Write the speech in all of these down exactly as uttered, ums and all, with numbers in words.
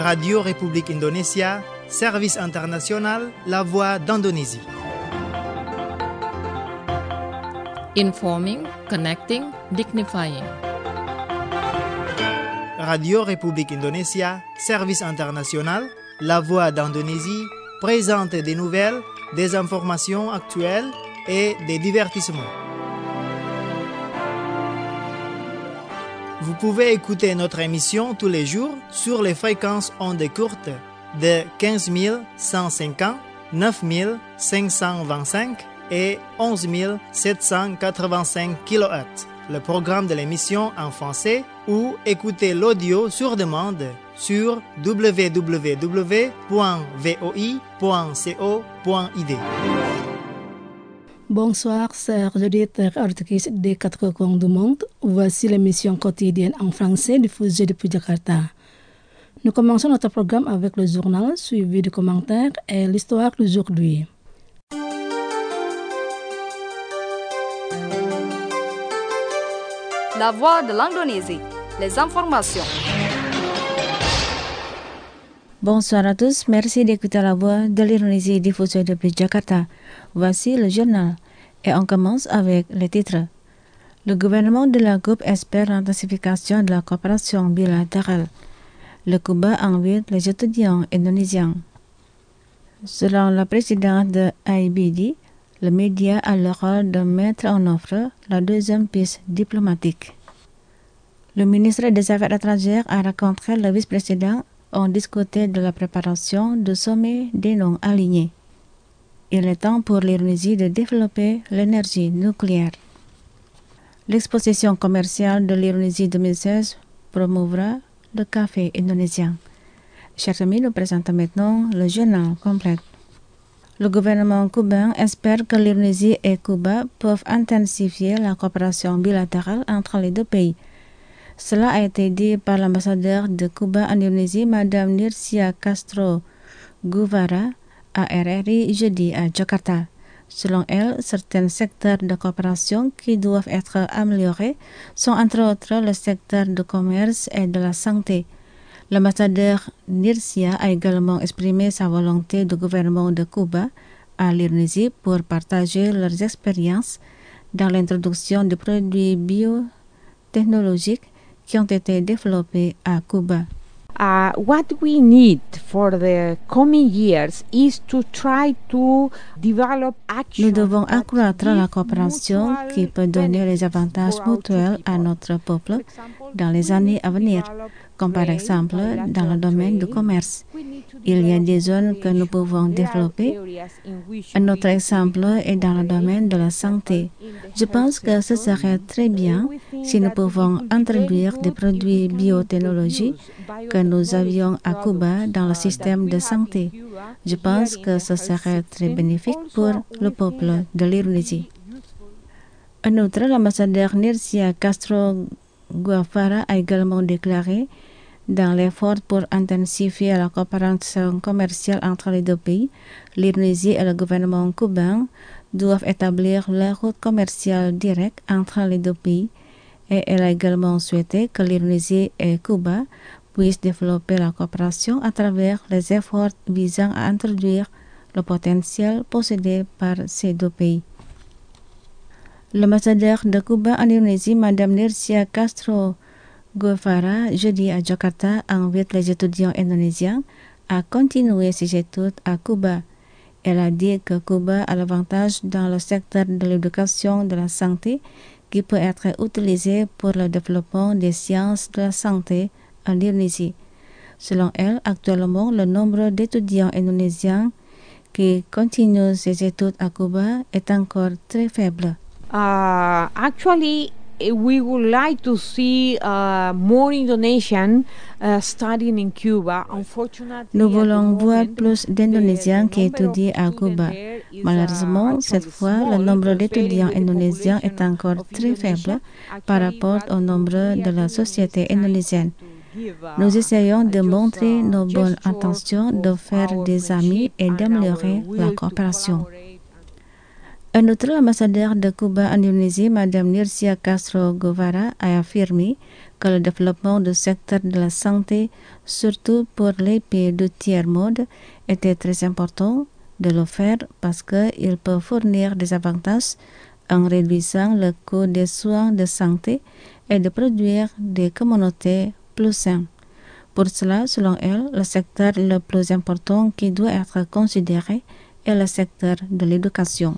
Radio République Indonésia, Service International, La Voix d'Indonésie. Informing, connecting, dignifying. Radio République Indonésia, Service International, La Voix d'Indonésie, présente des nouvelles, des informations actuelles et des divertissements. Vous pouvez écouter notre émission tous les jours sur les fréquences ondes courtes de quinze mille cent cinquante, neuf mille cinq cent vingt-cinq et onze mille sept cent quatre-vingt-cinq kilohertz. Le programme de l'émission en français ou écouter l'audio sur demande sur w w w point v o i point co point i d. Bonsoir, chers auditeurs et auditrices des quatre coins du monde. Voici l'émission quotidienne en français diffusée depuis Jakarta. Nous commençons notre programme avec le journal suivi de commentaires et l'histoire d'aujourd'hui. La Voix de l'Indonésie, les informations. Bonsoir à tous, merci d'écouter la Voix de l'Indonésie diffusée depuis Jakarta. Voici le journal et on commence avec les titres. Le gouvernement de la Coupe espère l'intensification de la coopération bilatérale. Le Cuba invite les étudiants indonésiens. Selon la présidente de I B D, le média a le rôle de mettre en œuvre la deuxième piste diplomatique. Le ministre des Affaires étrangères a rencontré le vice-président. On discuté de la préparation du sommet des non-alignés. Il est temps pour l'Indonésie de développer l'énergie nucléaire. L'exposition commerciale de l'Indonésie deux mille seize promouvra le café indonésien. Chers amis, nous présentons maintenant le journal complet. Le gouvernement cubain espère que l'Indonésie et Cuba peuvent intensifier la coopération bilatérale entre les deux pays. Cela a été dit par l'ambassadeur de Cuba en Indonésie, Madame Nircia Castro Guevara, à R R I jeudi à Jakarta. Selon elle, certains secteurs de coopération qui doivent être améliorés sont entre autres le secteur du commerce et de la santé. L'ambassadeur Nircia a également exprimé sa volonté du gouvernement de Cuba à l'Indonésie pour partager leurs expériences dans l'introduction de produits biotechnologiques qui ont été développés à Cuba. Uh, what we need for the coming years is to try to develop action. Nous devons accroître la coopération qui peut donner les avantages mutuels à notre peuple dans les années à venir, comme par exemple dans le domaine du commerce. Il y a des zones que nous pouvons développer. Un autre exemple est dans le domaine de la santé. Je pense que ce serait très bien si nous pouvons introduire des produits biotechnologiques que nous avions à Cuba dans le système de santé. Je pense que ce serait très bénéfique pour le peuple de l'Indonésie. En outre, l'ambassadeur Nircia Castro Guevara a également déclaré dans l'effort pour intensifier la coopération commerciale entre les deux pays, l'Indonésie et le gouvernement cubain doivent établir les routes commerciales directes entre les deux pays et elle a également souhaité que l'Indonésie et Cuba puissent développer la coopération à travers les efforts visant à introduire le potentiel possédé par ces deux pays. L'ambassadeur de Cuba en Indonésie, Madame Nircia Castro Guevara, jeudi à Jakarta, invite les étudiants indonésiens à continuer ses études à Cuba. Elle a dit que Cuba a l'avantage dans le secteur de l'éducation de la santé qui peut être utilisé pour le développement des sciences de la santé en Indonésie. Selon elle, actuellement, le nombre d'étudiants indonésiens qui continuent ses études à Cuba est encore très faible. Uh, actually, we would like to see uh, more Indonesian uh, studying in Cuba. Unfortunately, nous voulons voir plus d'Indonésiens qui étudient à Cuba. Malheureusement, cette fois, le nombre d'étudiants indonésiens est encore très faible par rapport au nombre de la société indonésienne. Nous essayons de montrer nos bonnes intentions de faire des amis et d'améliorer la coopération. Un autre ambassadeur de Cuba en Indonésie, Madame Nircia Castro Guevara, a affirmé que le développement du secteur de la santé, surtout pour les pays du tiers-monde, était très important de le faire parce qu'il peut fournir des avantages en réduisant le coût des soins de santé et de produire des communautés plus saines. Pour cela, selon elle, le secteur le plus important qui doit être considéré est le secteur de l'éducation.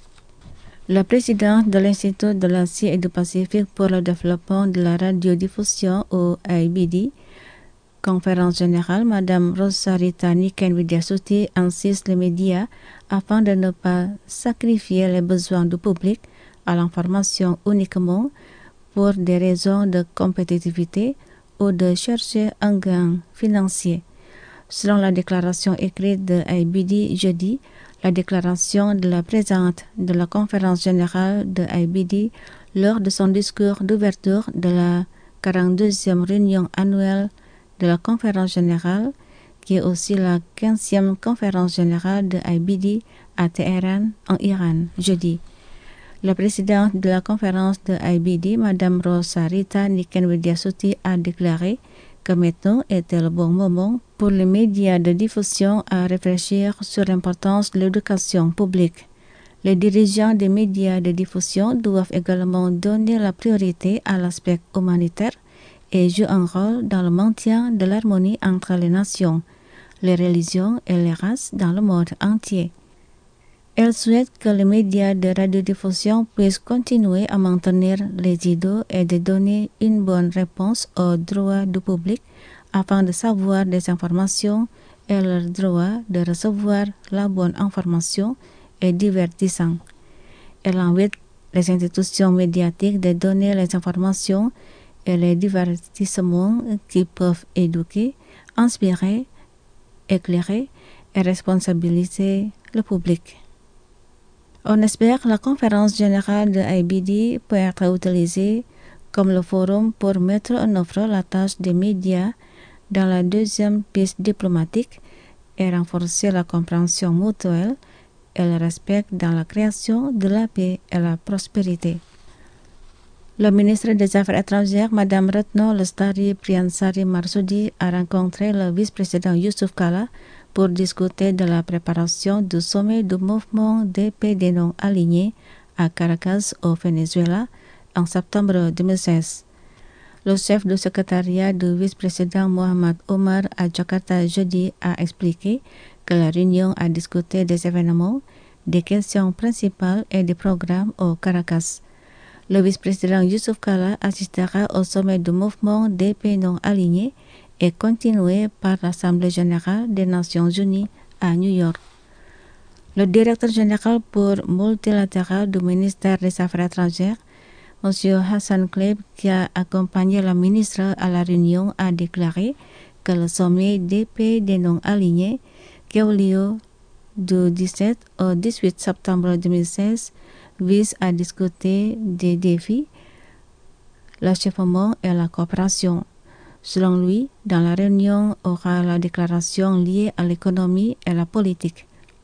La présidente de l'Institut de l'Asie et du Pacifique pour le développement de la radiodiffusion au I B D, conférence générale, Madame Rosarita Niken Widyasuti insiste les médias afin de ne pas sacrifier les besoins du public à l'information uniquement pour des raisons de compétitivité ou de chercher un gain financier. Selon la déclaration écrite de I B D jeudi, la déclaration de la présidente de la conférence générale de I B D lors de son discours d'ouverture de la quarante-deuxième réunion annuelle de la conférence générale, qui est aussi la quinzième conférence générale de I B D à Téhéran, en Iran, jeudi. La présidente de la conférence de I B D, Madame Rosarita Niken Widyasuti, a déclaré que maintenant était le bon moment pour les médias de diffusion à réfléchir sur l'importance de l'éducation publique. Les dirigeants des médias de diffusion doivent également donner la priorité à l'aspect humanitaire et jouer un rôle dans le maintien de l'harmonie entre les nations, les religions et les races dans le monde entier. Elle souhaite que les médias de radiodiffusion puissent continuer à maintenir les idées et de donner une bonne réponse aux droits du public afin de savoir des informations et leur droit de recevoir la bonne information et divertissant. Elle invite les institutions médiatiques de donner les informations et les divertissements qui peuvent éduquer, inspirer, éclairer et responsabiliser le public. On espère que la conférence générale de I B D peut être utilisée comme le forum pour mettre en œuvre la tâche des médias dans la deuxième piste diplomatique et renforcer la compréhension mutuelle et le respect dans la création de la paix et la prospérité. Le ministre des Affaires étrangères, Madame Retno Lestari Priyansari Marsudi, a rencontré le vice-président Yusuf Kala pour discuter de la préparation du sommet du mouvement des pays des non-alignés à Caracas, au Venezuela, en septembre deux mille seize. Le chef du secrétariat du vice-président Mohamed Omar à Jakarta jeudi a expliqué que la réunion a discuté des événements, des questions principales et des programmes au Caracas. Le vice-président Yusuf Kala assistera au sommet du mouvement des pays non-alignés et continué par l'Assemblée générale des Nations unies à New York. Le directeur général pour multilatéral du ministère des Affaires étrangères, M. Hassan Kleb, qui a accompagné la ministre à la réunion, a déclaré que le sommet des pays des non-alignés, qui a eu lieu du dix-sept au dix-huit septembre deux mille seize, vise à discuter des défis, l'achèvement et la coopération. Selon lui, dans la réunion aura la déclaration liée à l'économie et la politique.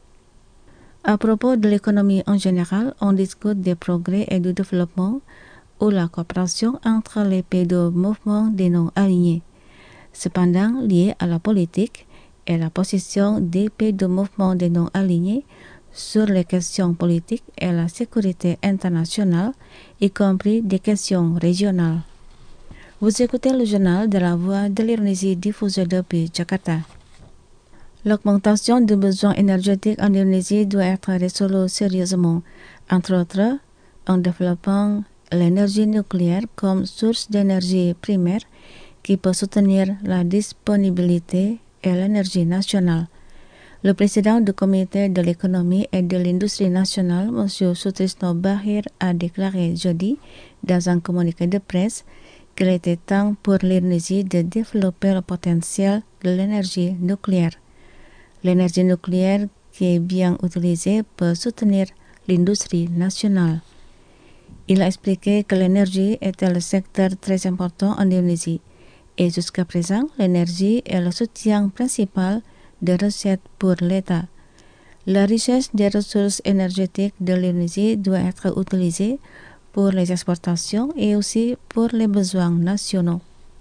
À propos de l'économie en général, on discute des progrès et du développement ou la coopération entre les pays du mouvement des non-alignés. Cependant, lié à la politique et la position des pays du mouvement des non-alignés sur les questions politiques et la sécurité internationale, y compris des questions régionales. Vous écoutez le journal de la Voix de l'Indonésie diffusé depuis Jakarta. L'augmentation des besoins énergétiques en Indonésie doit être résolue sérieusement, entre autres en développant l'énergie nucléaire comme source d'énergie primaire qui peut soutenir la disponibilité et l'énergie nationale. Le président du comité de l'économie et de l'industrie nationale, M. Sutrisno Bahir, a déclaré jeudi dans un communiqué de presse qu'il était temps pour l'Indonésie de développer le potentiel de l'énergie nucléaire. L'énergie nucléaire qui est bien utilisée peut soutenir l'industrie nationale. Il a expliqué que l'énergie était le secteur très important en Indonésie et jusqu'à présent, l'énergie est le soutien principal de recettes pour l'État. La richesse des ressources énergétiques de l'Indonésie doit être utilisée pour les exportations et aussi pour les besoins nationaux.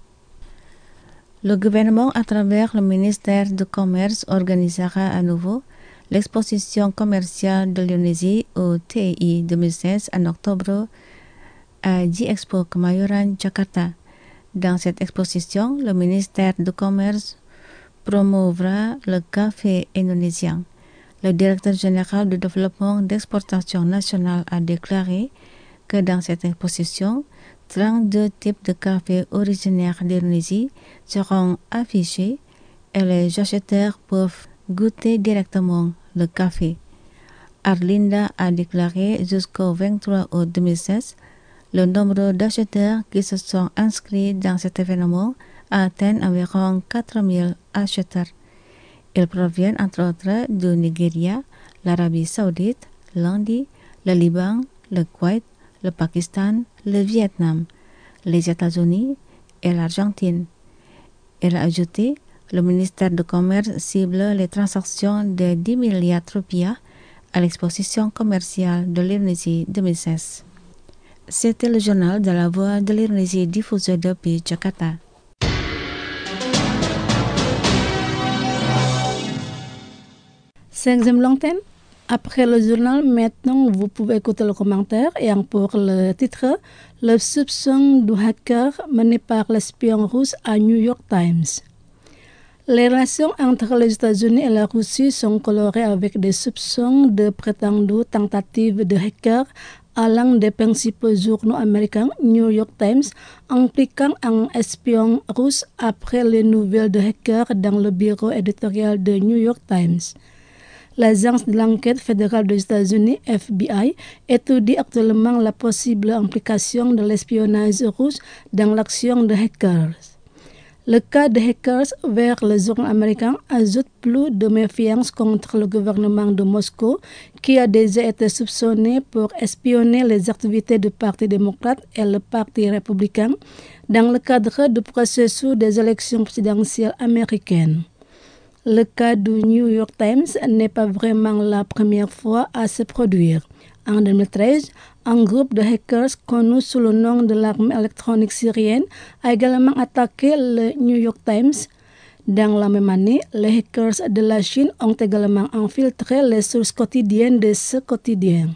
Le gouvernement, à travers le ministère du Commerce, organisera à nouveau l'exposition commerciale de l'Indonésie au T I deux mille seize en octobre à G-Expo Kemayoran, Jakarta. Dans cette exposition, le ministère du Commerce promouvra le café indonésien. Le directeur général du développement d'exportation nationale a déclaré que dans cette exposition, trente-deux types de café originaires d'Indonésie seront affichés et les acheteurs peuvent goûter directement le café. Arlinda a déclaré jusqu'au vingt-trois août deux mille seize, le nombre d'acheteurs qui se sont inscrits dans cet événement a atteint environ quatre mille acheteurs. Ils proviennent entre autres du Nigeria, l'Arabie Saoudite, l'Inde, le Liban, le Koweït, le Pakistan, le Vietnam, les États-Unis et l'Argentine. Elle a ajouté, le ministère du Commerce cible les transactions de dix milliards de rupiah à l'exposition commerciale de l'Indonésie deux mille seize. C'était le journal de la Voix de l'Indonésie diffusé depuis Jakarta. Cinquième l'antenne. Après le journal, maintenant, vous pouvez écouter le commentaire et pour le titre, le soupçon du hacker mené par l'espion russe à New York Times. Les relations entre les États-Unis et la Russie sont colorées avec des soupçons de prétendues tentatives de hackers à l'un des principaux journaux américains, New York Times, impliquant un espion russe après les nouvelles de hackers dans le bureau éditorial de New York Times. L'agence de l'enquête fédérale des États-Unis, F B I, étudie actuellement la possible implication de l'espionnage russe dans l'action de hackers. Le cas de hackers vers le journal américain ajoute plus de méfiance contre le gouvernement de Moscou, qui a déjà été soupçonné pour espionner les activités du Parti démocrate et le Parti républicain dans le cadre du processus des élections présidentielles américaines. Le cas du New York Times n'est pas vraiment la première fois à se produire. En deux mille treize, un groupe de hackers connu sous le nom de l'armée électronique syrienne a également attaqué le New York Times. Dans la même année, les hackers de la Chine ont également infiltré les sources quotidiennes de ce quotidien.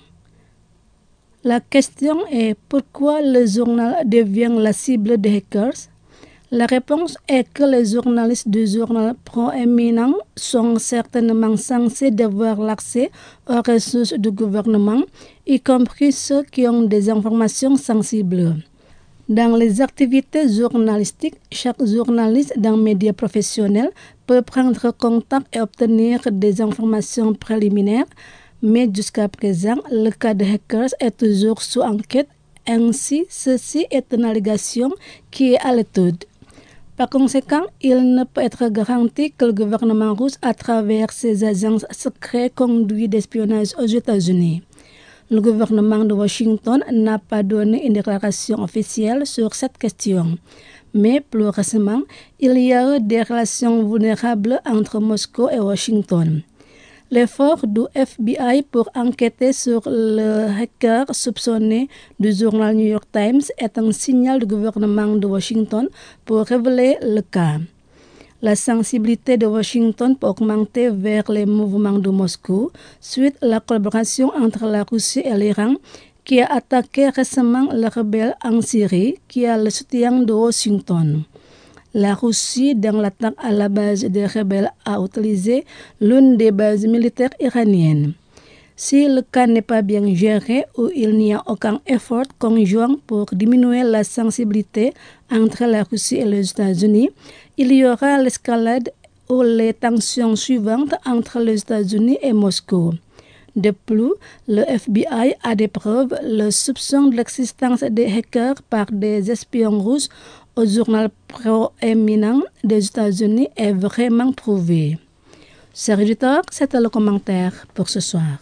La question est pourquoi le journal devient la cible des hackers? La réponse est que les journalistes du journal proéminent sont certainement censés avoir l'accès aux ressources du gouvernement, y compris ceux qui ont des informations sensibles. Dans les activités journalistiques, chaque journaliste d'un média professionnel peut prendre contact et obtenir des informations préliminaires, mais jusqu'à présent, le cas de hackers est toujours sous enquête. Ainsi, ceci est une allégation qui est à l'étude. Par conséquent, il ne peut être garanti que le gouvernement russe, à travers ses agences secrètes, conduit d'espionnage aux États-Unis. Le gouvernement de Washington n'a pas donné une déclaration officielle sur cette question. Mais plus récemment, il y a eu des relations vulnérables entre Moscou et Washington. L'effort du F B I pour enquêter sur le hacker soupçonné du journal New York Times est un signal du gouvernement de Washington pour révéler le cas. La sensibilité de Washington peut augmenter vers les mouvements de Moscou suite à la collaboration entre la Russie et l'Iran qui a attaqué récemment les rebelles en Syrie qui a le soutien de Washington. La Russie, dans l'attaque à la base des rebelles, a utilisé l'une des bases militaires iraniennes. Si le cas n'est pas bien géré ou il n'y a aucun effort conjoint pour diminuer la sensibilité entre la Russie et les États-Unis, il y aura l'escalade ou les tensions suivantes entre les États-Unis et Moscou. De plus, le F B I a des preuves, le soupçon de l'existence des hackers par des espions russes au journal proéminent des États-Unis est vraiment prouvé. Chers auditeurs, c'était le commentaire pour ce soir.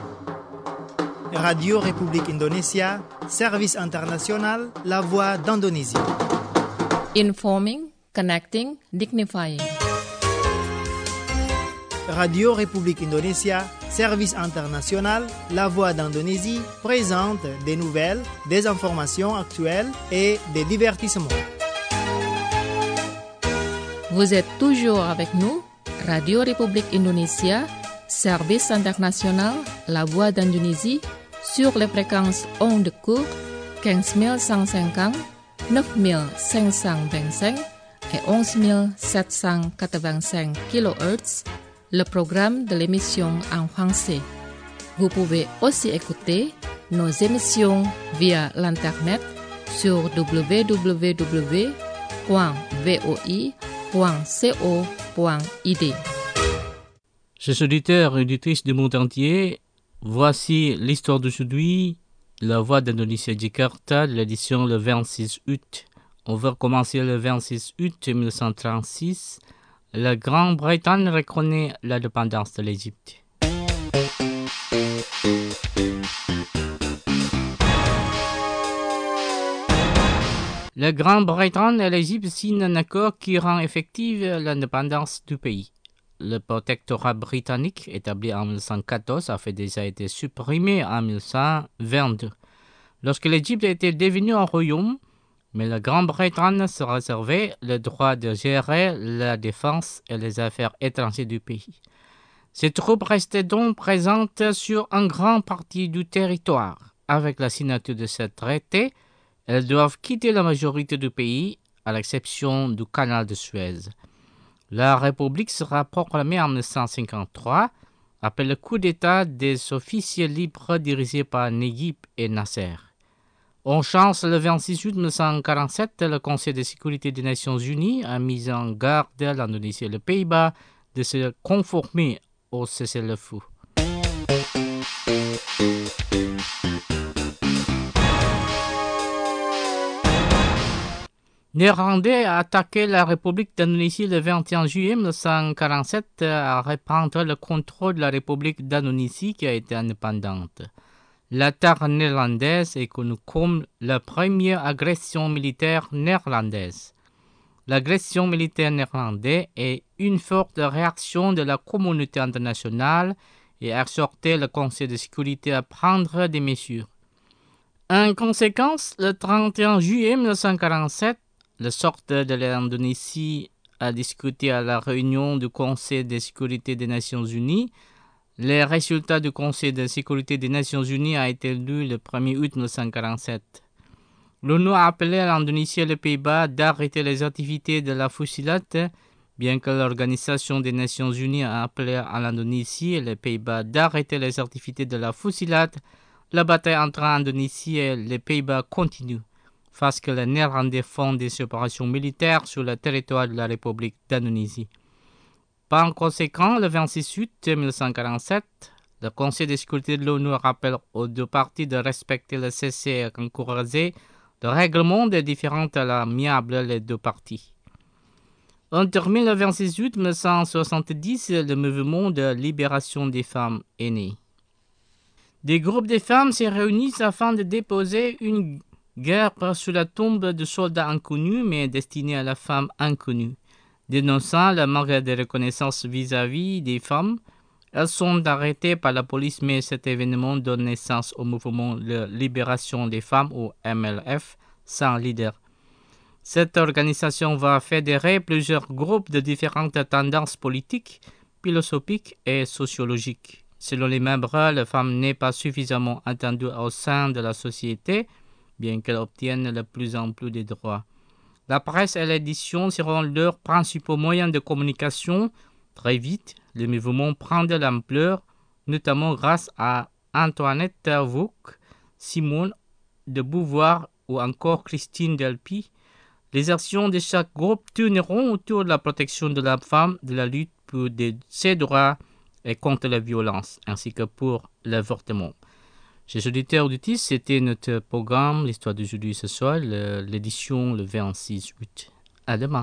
Radio République Indonésia, service international, la voix d'Indonésie. Informing, connecting, dignifying. Radio République Indonésia, Service international, La Voix d'Indonésie présente des nouvelles, des informations actuelles et des divertissements. Vous êtes toujours avec nous, Radio République Indonésia, Service international, La Voix d'Indonésie, sur les fréquences ondes courtes quinze mille cent cinquante, neuf mille cinq cent vingt-cinq et onze mille sept cent quatre-vingt-cinq kilohertz, le programme de l'émission en français. Vous pouvez aussi écouter nos émissions via l'Internet sur w w w point v o i point co point i d. Chers auditeurs et auditrices du monde entier, voici l'histoire d'aujourd'hui, La Voix d'Indonésie Jakarta, de l'édition le vingt-six août. On va commencer le vingt-six août mille neuf cent trente-six. La Grande-Bretagne reconnaît l'indépendance de l'Égypte. La Grande-Bretagne et l'Égypte signent un accord qui rend effective l'indépendance du pays. Le protectorat britannique, établi en mille neuf cent quatorze, avait déjà été supprimé en mille neuf cent vingt-deux. Lorsque l'Égypte était devenue un royaume, mais la Grande-Bretagne se réservait le droit de gérer la défense et les affaires étrangères du pays. Ces troupes restaient donc présentes sur une grande partie du territoire. Avec la signature de ce traité, elles doivent quitter la majorité du pays, à l'exception du canal de Suez. La République sera proclamée en mille neuf cent cinquante-trois, après le coup d'État des officiers libres dirigés par Naguib et Nasser. En chance, le vingt-six août mille neuf cent quarante-sept, le Conseil de sécurité des Nations Unies a mis en garde l'Indonésie et les Pays-Bas de se conformer au cessez-le-feu. Néerlandais a attaqué la République d'Indonésie le vingt et un juillet mille neuf cent quarante-sept à reprendre le contrôle de la République d'Indonésie qui a été indépendante. L'attaque néerlandaise est connue comme la première agression militaire néerlandaise. L'agression militaire néerlandaise est une forte réaction de la communauté internationale et a exhorté le Conseil de sécurité à prendre des mesures. En conséquence, le trente et un juillet mille neuf cent quarante-sept, le sort de l'Indonésie a discuté à la réunion du Conseil de sécurité des Nations Unies. Les résultats du Conseil de sécurité des Nations Unies a été lu le premier août mille neuf cent quarante-sept. L'ONU a appelé à l'Indonésie et les Pays-Bas d'arrêter les activités de la fusillade, bien que l'Organisation des Nations Unies a appelé à l'Indonésie et les Pays-Bas d'arrêter les activités de la fusillade. La bataille entre l'Indonésie et les Pays-Bas continue, parce que les Néerlandais font des opérations militaires sur le territoire de la République d'Indonésie. Par conséquent, le vingt-six août mille neuf cent quarante-sept, le Conseil de sécurité de l'ONU rappelle aux deux parties de respecter le cessez et encourager le règlement des différends à l'amiable les deux parties. On termine le vingt-six août mille neuf cent soixante-dix, le mouvement de libération des femmes est né. Des groupes de femmes se réunissent afin de déposer une guerre sur la tombe de soldats inconnus, mais destinée à la femme inconnue. Dénonçant le manque de reconnaissance vis-à-vis des femmes, elles sont arrêtées par la police, mais cet événement donne naissance au mouvement de libération des femmes, ou M L F, sans leader. Cette organisation va fédérer plusieurs groupes de différentes tendances politiques, philosophiques et sociologiques. Selon les membres, la femme n'est pas suffisamment entendue au sein de la société, bien qu'elle obtienne de plus en plus de droits. La presse et l'édition seront leurs principaux moyens de communication. Très vite, le mouvement prend de l'ampleur, notamment grâce à Antoinette Vauque, Simone de Beauvoir ou encore Christine Delpy. Les actions de chaque groupe tourneront autour de la protection de la femme, de la lutte pour de ses droits et contre la violence, ainsi que pour l'avortement. Chers auditeurs auditrices, c'était notre programme, l'histoire d'aujourd'hui ce soir, le, l'édition le vingt-six août. À demain.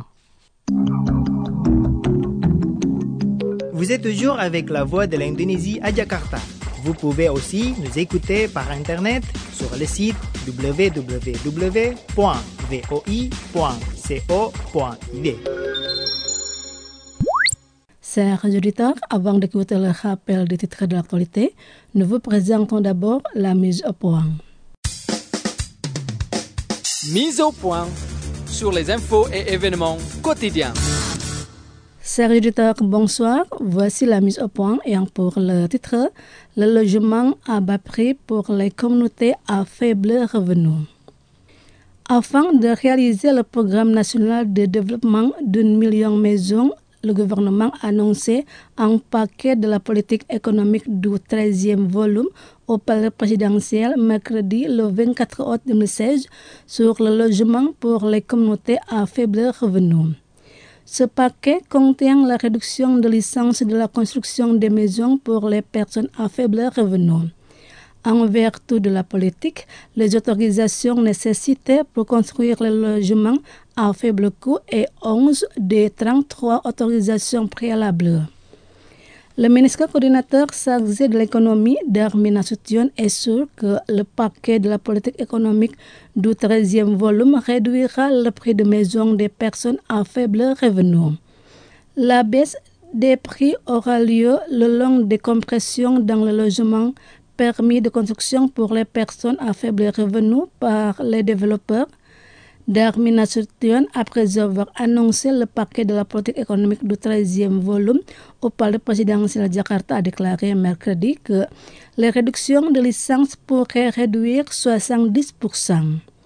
Vous êtes toujours avec la Voix de l'Indonésie à Jakarta. Vous pouvez aussi nous écouter par Internet sur le site w w w point v o i point co point i d. Chers auditeurs, avant d'écouter le rappel des titres de l'actualité, nous vous présentons d'abord la mise au point. Mise au point sur les infos et événements quotidiens. Chers auditeurs, bonsoir. Voici la mise au point et pour le titre, le logement à bas prix pour les communautés à faible revenu. Afin de réaliser le programme national de développement d'une million de maisons, le gouvernement a annoncé un paquet de la politique économique du treizième volume au palais présidentiel mercredi le vingt-quatre août deux mille seize sur le logement pour les communautés à faible revenu. Ce paquet contient la réduction de licence de la construction des maisons pour les personnes à faible revenu. En vertu de la politique, les autorisations nécessitées pour construire les logements à faible coût est onze des trente-trois autorisations préalables. Le ministre coordinateur chargé de l'économie, Darmin Nasution, est sûr que le paquet de la politique économique du treizième volume réduira le prix de maison des personnes à faible revenu. La baisse des prix aura lieu le long des compressions dans le logement permis de construction pour les personnes à faible revenu par les développeurs. Darmin Nasution, après avoir annoncé le paquet de la politique économique du treizième volume au palais présidentiel de Jakarta, a déclaré mercredi que les réductions de licences pourraient réduire soixante-dix pour cent.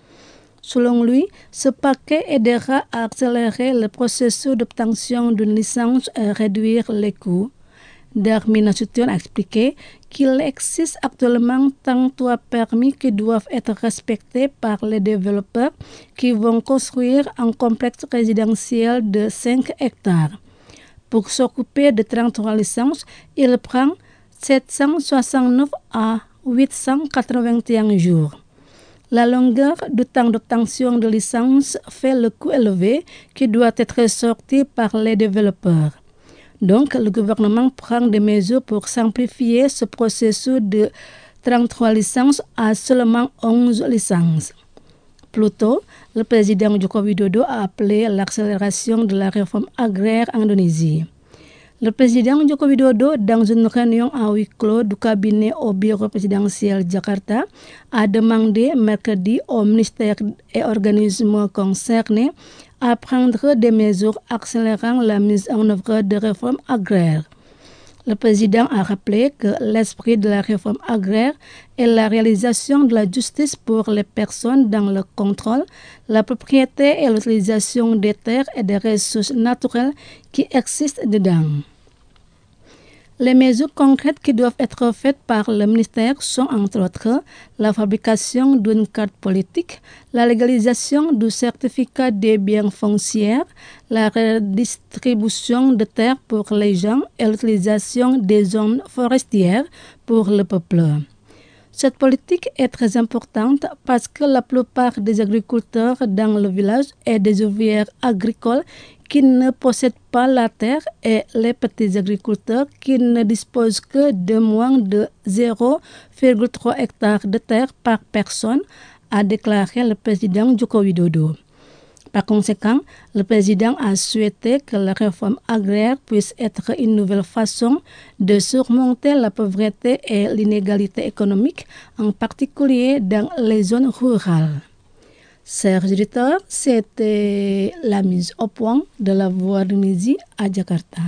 Selon lui, ce paquet aidera à accélérer le processus d'obtention d'une licence et réduire les coûts. Darmin Nasution a expliqué qu'il existe actuellement trente-trois permis qui doivent être respectés par les développeurs qui vont construire un complexe résidentiel de cinq hectares. Pour s'occuper de trente-trois licences, il prend sept cent soixante-neuf à huit cent quatre-vingt-un jours. La longueur du temps d'obtention de licence fait le coût élevé qui doit être sorti par les développeurs. Donc, le gouvernement prend des mesures pour simplifier ce processus de trente-trois licences à seulement onze licences. Plus tôt, le président Joko Widodo a appelé l'accélération de la réforme agraire en Indonésie. Le président Joko Widodo, dans une réunion à huis clos du cabinet au bureau présidentiel Jakarta, a demandé mercredi aux ministères et organismes concernés à prendre des mesures accélérant la mise en œuvre de réformes agraires. Le président a rappelé que l'esprit de la réforme agraire est la réalisation de la justice pour les personnes dans le contrôle, la propriété et l'utilisation des terres et des ressources naturelles qui existent dedans. Les mesures concrètes qui doivent être faites par le ministère sont entre autres la fabrication d'une carte politique, la légalisation du certificat des biens fonciers, la redistribution de terres pour les gens et l'utilisation des zones forestières pour le peuple. Cette politique est très importante parce que la plupart des agriculteurs dans le village et des ouvriers agricoles qui ne possèdent pas la terre et les petits agriculteurs qui ne disposent que de moins de zéro virgule trois hectares de terre par personne, a déclaré le président Joko Widodo. Par conséquent, le président a souhaité que la réforme agraire puisse être une nouvelle façon de surmonter la pauvreté et l'inégalité économique, en particulier dans les zones rurales. Chers auditeurs, c'était la mise au point de la Voix d'Indonésie à Jakarta.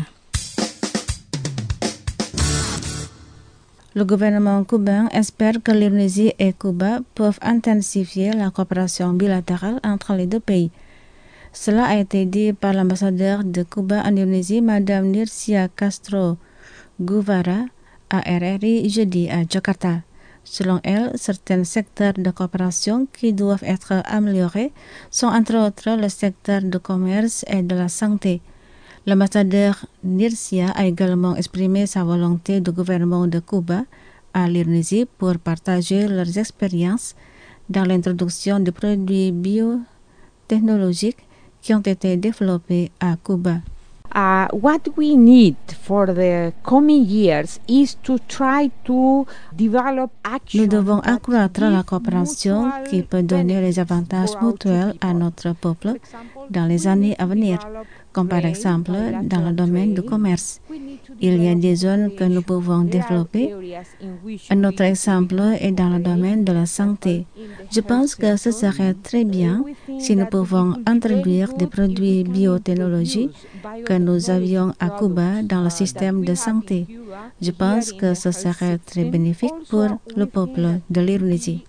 Le gouvernement cubain espère que l'Indonésie et Cuba peuvent intensifier la coopération bilatérale entre les deux pays. Cela a été dit par l'ambassadeur de Cuba en Indonésie, Madame Nircia Castro Guevara, à R R I jeudi à Jakarta. Selon elle, certains secteurs de coopération qui doivent être améliorés sont entre autres le secteur du commerce et de la santé. L'ambassadeur Nircia a également exprimé sa volonté du gouvernement de Cuba à l'Indonésie pour partager leurs expériences dans l'introduction de produits biotechnologiques qui ont été développés à Cuba. Uh, what we need for the coming years is to try to develop action. Nous devons accroître la coopération qui peut donner les avantages mutuels à notre peuple dans les années à venir, comme par exemple dans le domaine du commerce. Il y a des zones que nous pouvons développer. Un autre exemple est dans le domaine de la santé. Je pense que ce serait très bien si nous pouvons introduire des produits biotechnologiques que nous avions à Cuba dans le système de santé. Je pense que ce serait très bénéfique pour le peuple de l'Indonésie.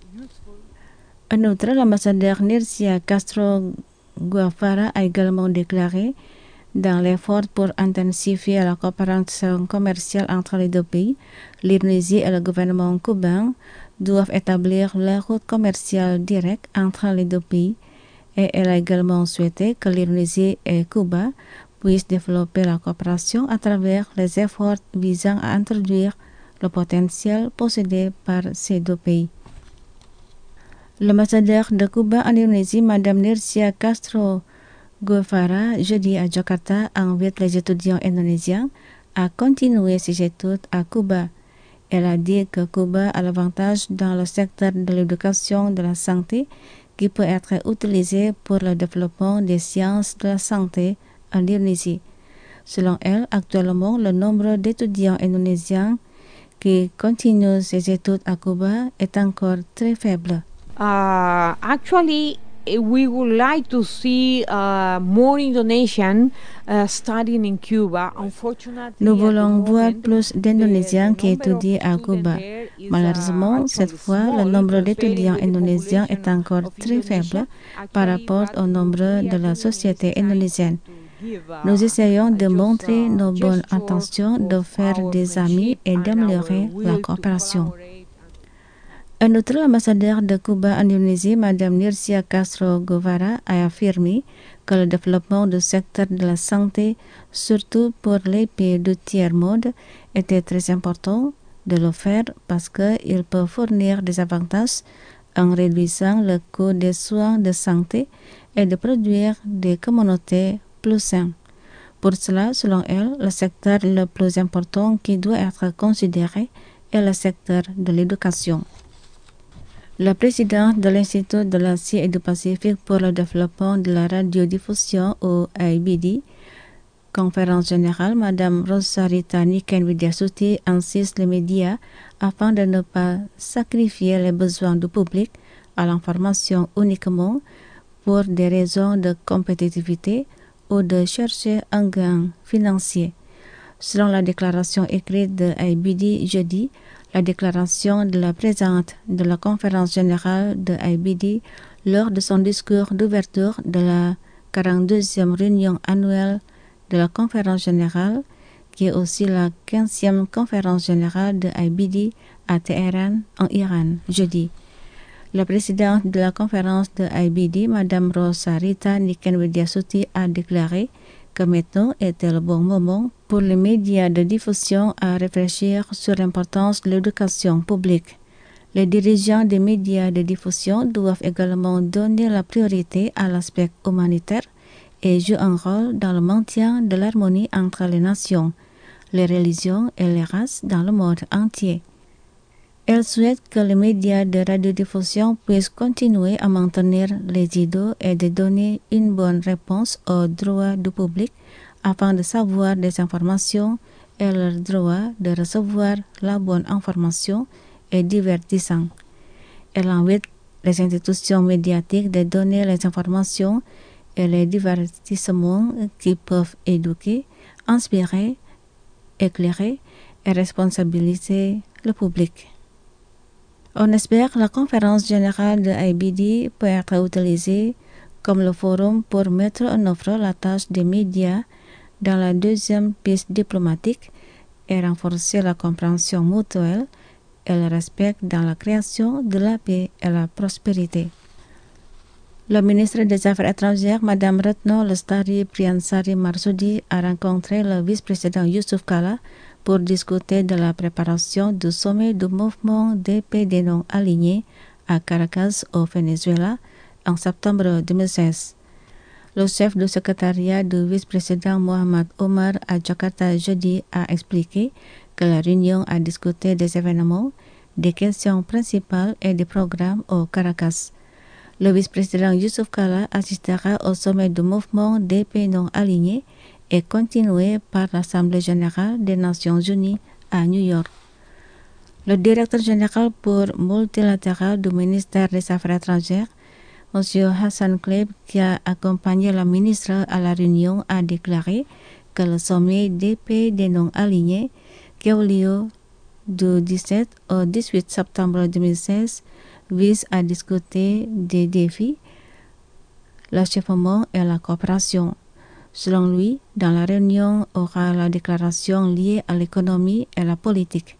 En outre, l'ambassadeur Nircia Castro Guevara a également déclaré dans l'effort pour intensifier la coopération commerciale entre les deux pays, l'Indonésie et le gouvernement cubain doivent établir la route commerciale directe entre les deux pays et elle a également souhaité que l'Indonésie et Cuba puissent développer la coopération à travers les efforts visant à introduire le potentiel possédé par ces deux pays. L'ambassadeur de Cuba en Indonésie, Madame Nircia Castro Guevara, jeudi à Jakarta, invite les étudiants indonésiens à continuer ses études à Cuba. Elle a dit que Cuba a l'avantage dans le secteur de l'éducation de la santé qui peut être utilisé pour le développement des sciences de la santé en Indonésie. Selon elle, actuellement, le nombre d'étudiants indonésiens qui continuent ses études à Cuba est encore très faible. Uh, actually, we would like to see uh, more Indonesian uh, studying in Cuba. Unfortunately, nous voulons voir plus d'Indonésiens qui étudient à Cuba. Malheureusement, cette fois, le nombre d'étudiants indonésiens est encore très faible par rapport au nombre de la société indonésienne. Nous essayons de montrer nos bonnes intentions de faire des amis et d'améliorer la coopération. Un autre ambassadeur de Cuba en Indonésie, Madame Nircia Castro Guevara, a affirmé que le développement du secteur de la santé, surtout pour les pays du tiers-monde, était très important de le faire parce qu'il peut fournir des avantages en réduisant le coût des soins de santé et de produire des communautés plus saines. Pour cela, selon elle, le secteur le plus important qui doit être considéré est le secteur de l'éducation. La présidente de l'Institut de l'Asie et du Pacifique pour le développement de la radiodiffusion au I B D, conférence générale, Madame Rosarita Niken Widyasuti insiste les médias afin de ne pas sacrifier les besoins du public à l'information uniquement pour des raisons de compétitivité ou de chercher un gain financier. Selon la déclaration écrite de I B D jeudi, la déclaration de la présidente de la conférence générale de I B D lors de son discours d'ouverture de la quarante-deuxième réunion annuelle de la conférence générale, qui est aussi la quinzième conférence générale de I B D à Téhéran, en Iran, jeudi. La présidente de la conférence de I B D, Madame Rosarita Niken Widyasuti, a déclaré que maintenant était le bon moment pour les médias de diffusion à réfléchir sur l'importance de l'éducation publique. Les dirigeants des médias de diffusion doivent également donner la priorité à l'aspect humanitaire et jouer un rôle dans le maintien de l'harmonie entre les nations, les religions et les races dans le monde entier. Elle souhaite que les médias de radiodiffusion puissent continuer à maintenir les idées et de donner une bonne réponse aux droits du public afin de savoir des informations et leur droit de recevoir la bonne information et divertissant. Elle invite les institutions médiatiques de donner les informations et les divertissements qui peuvent éduquer, inspirer, éclairer et responsabiliser le public. On espère que la conférence générale de I B D peut être utilisée comme le forum pour mettre en œuvre la tâche des médias dans la deuxième piste diplomatique et renforcer la compréhension mutuelle et le respect dans la création de la paix et la prospérité. Le ministre des Affaires étrangères, Madame Retno Lestari Priyansari Marsudi, a rencontré le vice-président Yusuf Kala pour discuter de la préparation du sommet du mouvement des pays non alignés à Caracas, au Venezuela, en septembre deux mille seize. Le chef du secrétariat du vice-président Mohamed Omar à Jakarta jeudi a expliqué que la réunion a discuté des événements, des questions principales et des programmes au Caracas. Le vice-président Yusuf Kala assistera au sommet du mouvement des pays non alignés et continuée par l'Assemblée générale des Nations unies à New York. Le directeur général pour multilatéral du ministère des Affaires étrangères, M. Hassan Kleb, qui a accompagné la ministre à la réunion, a déclaré que le sommet des pays des non-alignés qui a eu lieu du dix-sept au dix-huit septembre deux mille seize vise à discuter des défis, l'achèvement et la coopération. Selon lui, dans la réunion aura la déclaration liée à l'économie et la politique.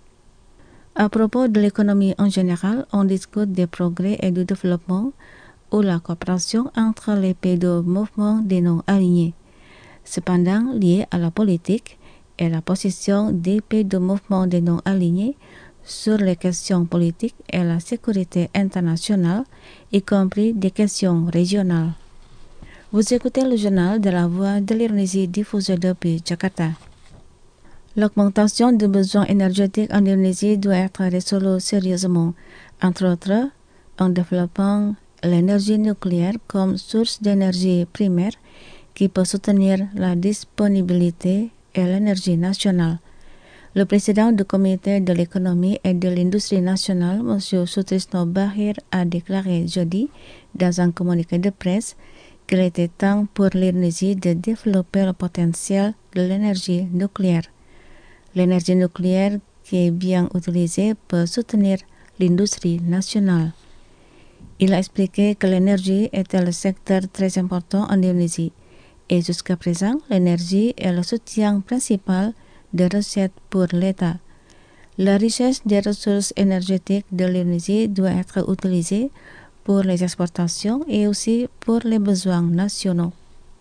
À propos de l'économie en général, on discute des progrès et du développement ou la coopération entre les pays de mouvement des non-alignés. Cependant, lié à la politique et la position des pays de mouvement des non-alignés sur les questions politiques et la sécurité internationale, y compris des questions régionales. Vous écoutez le journal de la Voix de l'Indonésie diffusé depuis Jakarta. L'augmentation des besoins énergétiques en Indonésie doit être résolue sérieusement, entre autres en développant l'énergie nucléaire comme source d'énergie primaire qui peut soutenir la disponibilité et l'énergie nationale. Le président du comité de l'économie et de l'industrie nationale, M. Sutrisno Bahir, a déclaré jeudi dans un communiqué de presse qu'il était temps pour l'Indonésie de développer le potentiel de l'énergie nucléaire. L'énergie nucléaire qui est bien utilisée peut soutenir l'industrie nationale. Il a expliqué que l'énergie était le secteur très important en Indonésie et jusqu'à présent, l'énergie est le soutien principal des recettes pour l'État. La richesse des ressources énergétiques de l'Indonésie doit être utilisée pour les exportations et aussi pour les besoins nationaux.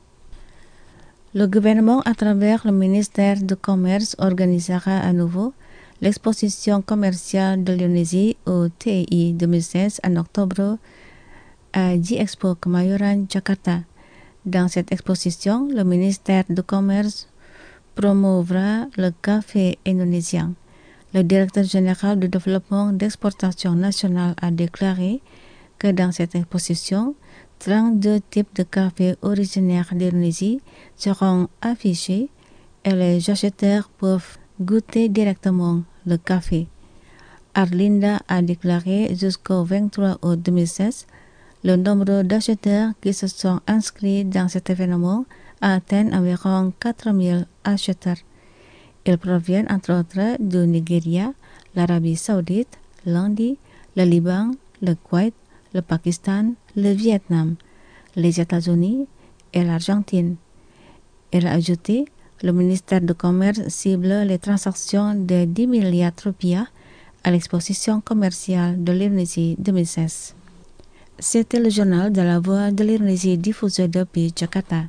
Le gouvernement, à travers le ministère du Commerce, organisera à nouveau l'exposition commerciale de l'Indonésie au T I deux mille seize en octobre à G-Expo Kemayoran, Jakarta. Dans cette exposition, le ministère du Commerce promouvra le café indonésien. Le directeur général du développement d'exportation nationale a déclaré que dans cette exposition, trente-deux types de café originaires d'Indonésie seront affichés et les acheteurs peuvent goûter directement le café. Arlinda a déclaré jusqu'au vingt-trois août deux mille seize, le nombre d'acheteurs qui se sont inscrits dans cet événement a atteint environ quatre mille acheteurs. Ils proviennent entre autres du Nigeria, l'Arabie Saoudite, l'Inde, le Liban, le Koweït, le Pakistan, le Vietnam, les États-Unis et l'Argentine. Elle a ajouté, le ministère du Commerce cible les transactions de dix milliards de rupiah à l'exposition commerciale de l'Indonésie deux mille seize. C'était le journal de la Voix de l'Indonésie diffusé depuis Jakarta.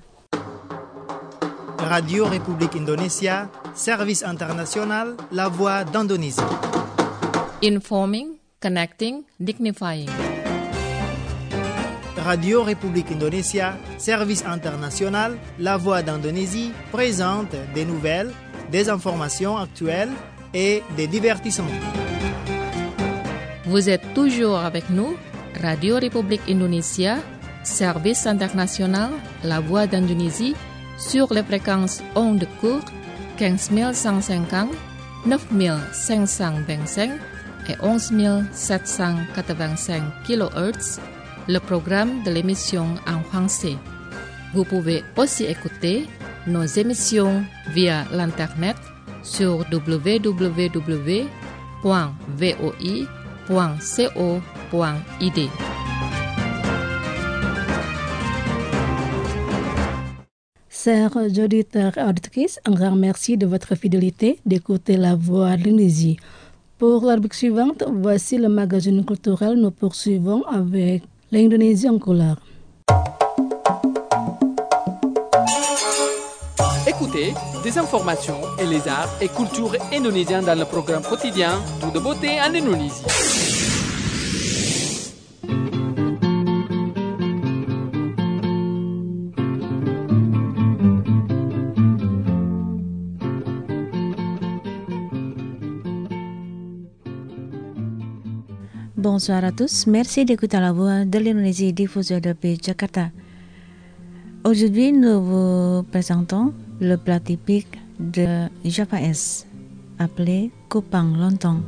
Radio République Indonésia, service international, la Voix d'Indonésie. Informing, connecting, dignifying. Radio République Indonésia, service international, la Voix d'Indonésie, présente des nouvelles, des informations actuelles et des divertissements. Vous êtes toujours avec nous, Radio République Indonésia, service international, la Voix d'Indonésie, sur les fréquences ondes courtes quinze mille cent cinquante, neuf mille cinq cent vingt-cinq et onze mille sept cent quatre-vingt-cinq kilohertz, le programme de l'émission en français. Vous pouvez aussi écouter nos émissions via l'internet sur w w w point v o i point co point i d. Chers auditeurs et auditrices, un grand merci de votre fidélité d'écouter la Voix de l'Indonésie. Pour la rubrique suivante, voici le magazine culturel. Nous poursuivons avec l'Indonésie en couleur. Écoutez des informations et les arts et cultures indonésiens dans le programme quotidien Tout de beauté en Indonésie. Bonsoir à tous, merci d'écouter la Voix de l'Indonésie diffusée depuis Jakarta. Aujourd'hui, nous vous présentons le plat typique de Java Est, appelé kupang lontong.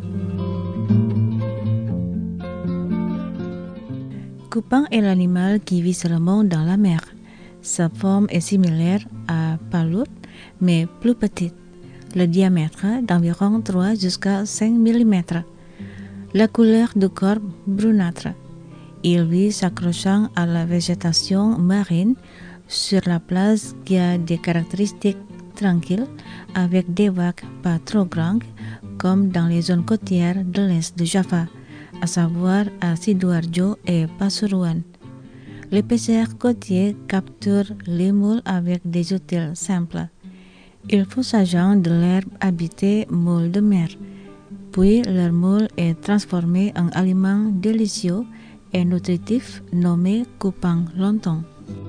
Kupang est l'animal qui vit seulement dans la mer. Sa forme est similaire à palourde, mais plus petite. Le diamètre d'environ trois jusqu'à cinq millimètres. La couleur du corps brunâtre. Il vit s'accrochant à la végétation marine sur la plage qui a des caractéristiques tranquilles avec des vagues pas trop grandes comme dans les zones côtières de l'est de Java, à savoir à Sidoarjo et Pasuruan. Les pêcheurs côtiers capturent les moules avec des outils simples. Il faut s'agir de l'herbe habitée moule de mer. Puis leur moule est transformé en aliment délicieux et nutritif nommé kupang lontong.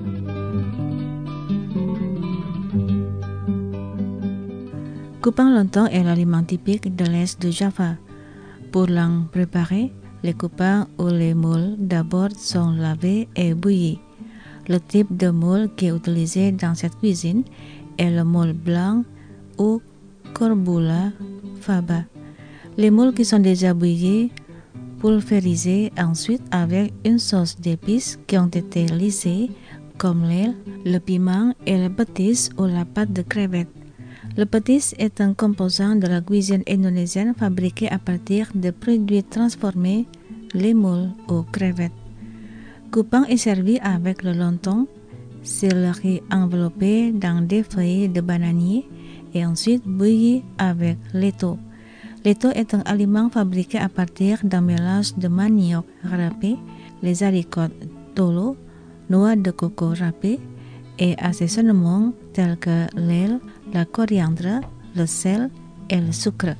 Kupang lontong est l'aliment typique de l'est de Java. Pour l'en préparer, les kupang ou les moules d'abord sont lavés et bouillis. Le type de moule qui est utilisé dans cette cuisine est le moule blanc ou Corbula faba. Les moules qui sont déjà bouillis, pulvérisés ensuite avec une sauce d'épices qui ont été lissées, comme l'ail, le piment et le pétis ou la pâte de crevette. Le pétis est un composant de la cuisine indonésienne fabriqué à partir de produits transformés, les moules ou crevettes. Kupang est servi avec le lontong, c'est le riz enveloppé dans des feuilles de bananier et ensuite bouilli avec l'étau. L'étau est un aliment fabriqué à partir d'un mélange de manioc râpé, les haricots tolo, noix de coco râpées et assaisonnements tels que l'ail, la coriandre, le sel et le sucre.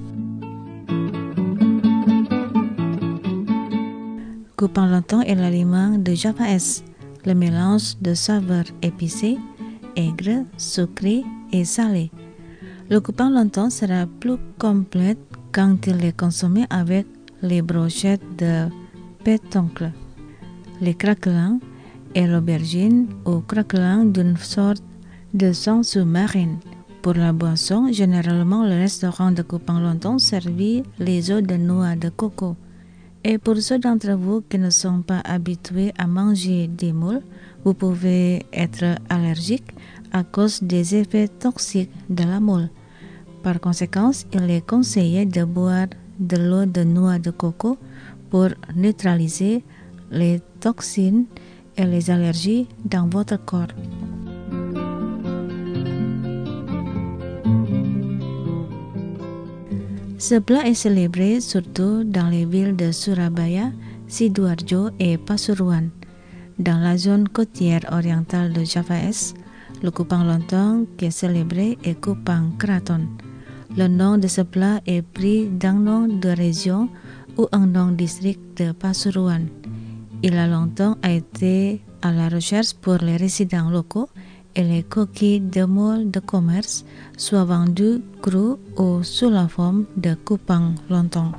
Kupang lontong est l'aliment de Java Est, le mélange de saveurs épicées, aigres, sucrées et salées. Le kupang lontong sera plus complet quand il est consommé avec les brochettes de pétoncle, les craquelins et l'aubergine ou craquelins d'une sorte de sauce sous-marine. Pour la boisson, généralement le restaurant de kupang lontong servit les eaux de noix de coco. Et pour ceux d'entre vous qui ne sont pas habitués à manger des moules, vous pouvez être allergique à cause des effets toxiques de la moule. Par conséquent, il est conseillé de boire de l'eau de noix de coco pour neutraliser les toxines et les allergies dans votre corps. Ce plat est célébré surtout dans les villes de Surabaya, Sidoarjo et Pasuruan. Dans la zone côtière orientale de Java Est, le kupang lontong qui est célébré est kupang kraton. Le nom de ce plat est pris d'un nom de région ou un nom district de Pasuruan. Il a longtemps été à la recherche pour les résidents locaux et les coquilles de moule de commerce soient vendues crues ou sous la forme de kupang lontong.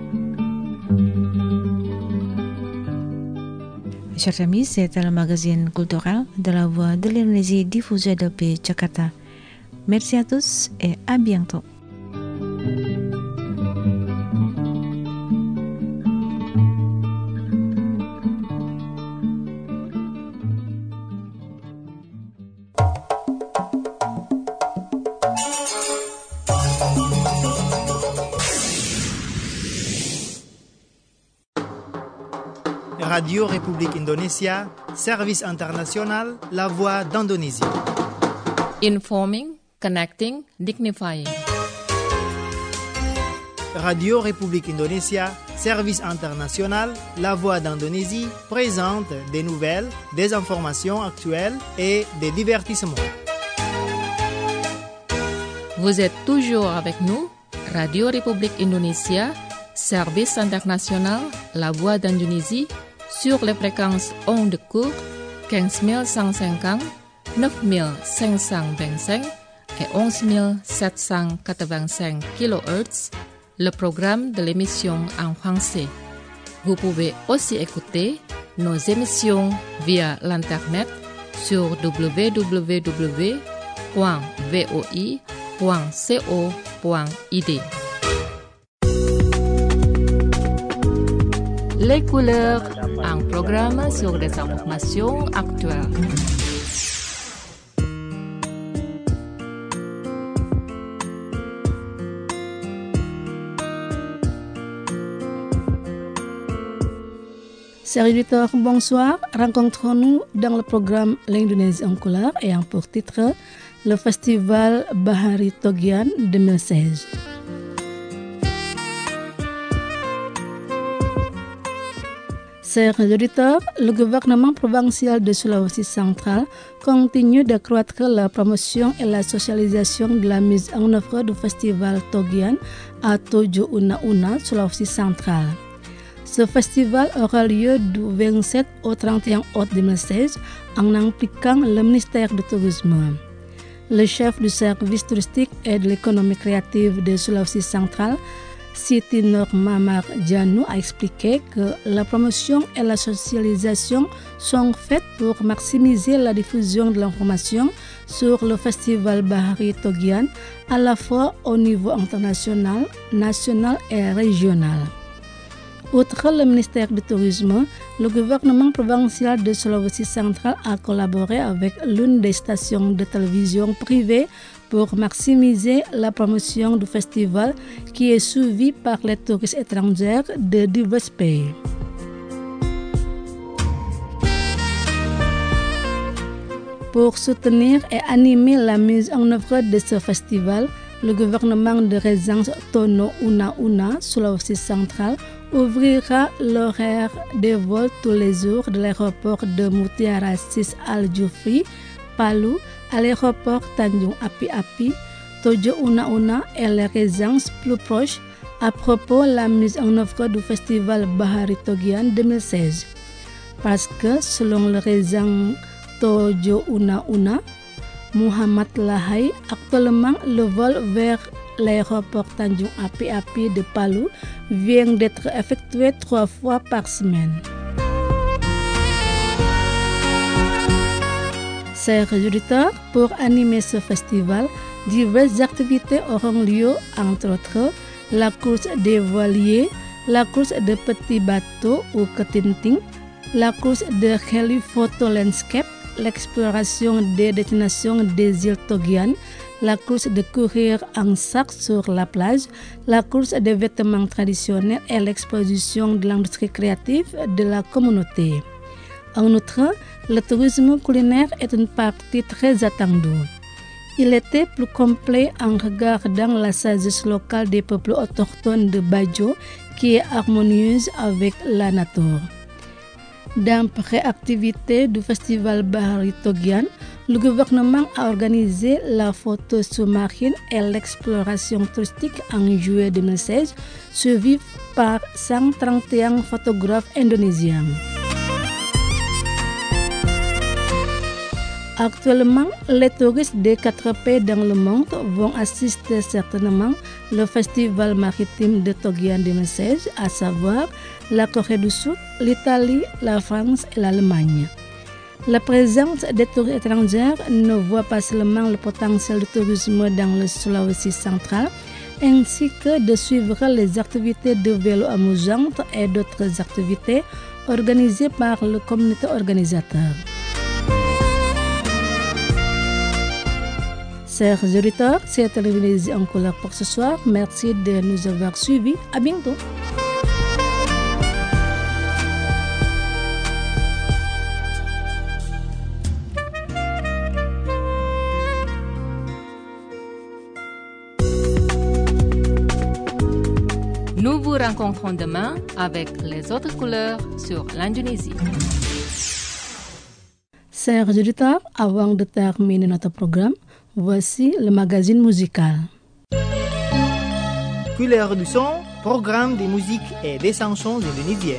Chers amis, c'était le magazine culturel de la Voix de l'Indonésie diffusé depuis Jakarta. Merci à tous et à bientôt. Radio République Indonésia, Service international, La Voix d'Indonésie. Informing, connecting, dignifying. Radio République Indonésia, Service international, La Voix d'Indonésie présente des nouvelles, des informations actuelles et des divertissements. Vous êtes toujours avec nous, Radio République Indonésia, Service international, La Voix d'Indonésie, sur les fréquences ondes courtes quinze mille cent cinquante, neuf mille cinq cent vingt-cinq et onze mille sept cent quatre-vingt-cinq kilohertz, le programme de l'émission en français. Vous pouvez aussi écouter nos émissions via l'Internet sur w w w point v o i point co point i d. Les couleurs, un programme sur les informations actuelles. Chers auditeurs, bonsoir. Rencontrons-nous dans le programme L'Indonésie en couleur ayant pour titre le Festival Bahari Togian deux mille seize. Chers auditeurs, le gouvernement provincial de Sulawesi centrale continue d'accroître la promotion et la socialisation de la mise en œuvre du Festival Togian à Tojo Una Una, Sulawesi centrale. Ce festival aura lieu du vingt-sept au trente et un août deux mille seize en impliquant le ministère du Tourisme. Le chef du service touristique et de l'économie créative de Sulawesi centrale, Siti Nur Mamar Janu, a expliqué que la promotion et la socialisation sont faites pour maximiser la diffusion de l'information sur le festival Bahari Togian à la fois au niveau international, national et régional. Outre le ministère du Tourisme, le gouvernement provincial de Sulawesi centrale a collaboré avec l'une des stations de télévision privées pour maximiser la promotion du festival qui est suivi par les touristes étrangers de divers pays. Pour soutenir et animer la mise en œuvre de ce festival, le gouvernement de résidence Tono Una Una, Sulawesi centrale, ouvrira l'horaire des vols tous les jours de l'aéroport de Mutiara six Al-Jufri, Palu, à l'aéroport Tanjung Api Api, Tojo Una Una et les résidences plus proches à propos de la mise en œuvre du festival Bahari Togian deux mille seize. Parce que selon le résident Tojo Una Una, Muhammad Lahai, actuellement le vol vers l'aéroport Tanjung Api Api de Palu vient d'être effectué trois fois par semaine. Chers auditeurs, pour animer ce festival, diverses activités auront lieu, entre autres la course des voiliers, la course de petits bateaux ou ketinting, la course de héliphoto landscape, l'exploration des destinations des îles Togian, la course de courir en sac sur la plage, la course des vêtements traditionnels et l'exposition de l'industrie créative de la communauté. En outre, le tourisme culinaire est une partie très attendue. Il était plus complet en regardant la sagesse locale des peuples autochtones de Bajo qui est harmonieuse avec la nature. D'après activité du festival Bahari Togian, le gouvernement a organisé la photo sous-marine et l'exploration touristique en juillet deux mille seize, suivi par cent trente et un photographes indonésiens. Actuellement, les touristes des quatre pays dans le monde vont assister certainement au festival maritime de Togian deux mille seize, à savoir la Corée du Sud, l'Italie, la France et l'Allemagne. La présence des touristes étrangers ne voit pas seulement le potentiel du tourisme dans le Sulawesi central, ainsi que de suivre les activités de vélo amusantes et d'autres activités organisées par le comité organisateur. Chers auditeurs, c'est l'Indonésie en couleur pour ce soir. Merci de nous avoir suivis. À bientôt. Nous vous rencontrons demain avec les autres couleurs sur l'Indonésie. Chers auditeurs, avant de terminer notre programme, voici le magazine musical. Couleur du son, programme de musique et des chansons indonésiennes.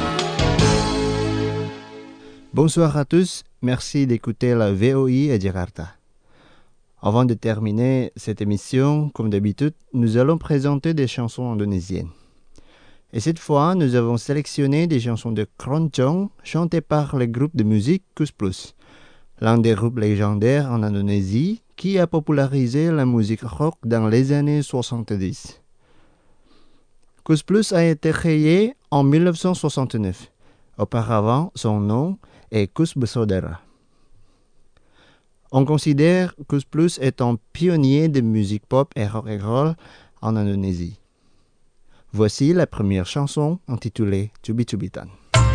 Bonsoir à tous, merci d'écouter la V O I à Jakarta. Avant de terminer cette émission, comme d'habitude, nous allons présenter des chansons indonésiennes. Et cette fois, nous avons sélectionné des chansons de Keroncong chantées par le groupe de musique Kus Plus, l'un des groupes légendaires en Indonésie qui a popularisé la musique rock dans les années soixante-dix. Cous Plus a été créé en mille neuf cent soixante-neuf. Auparavant, son nom est Cous Bersaudara. On considère Cous Plus étant pionnier de musique pop et rock and roll en Indonésie. Voici la première chanson intitulée Cubi Cubitan.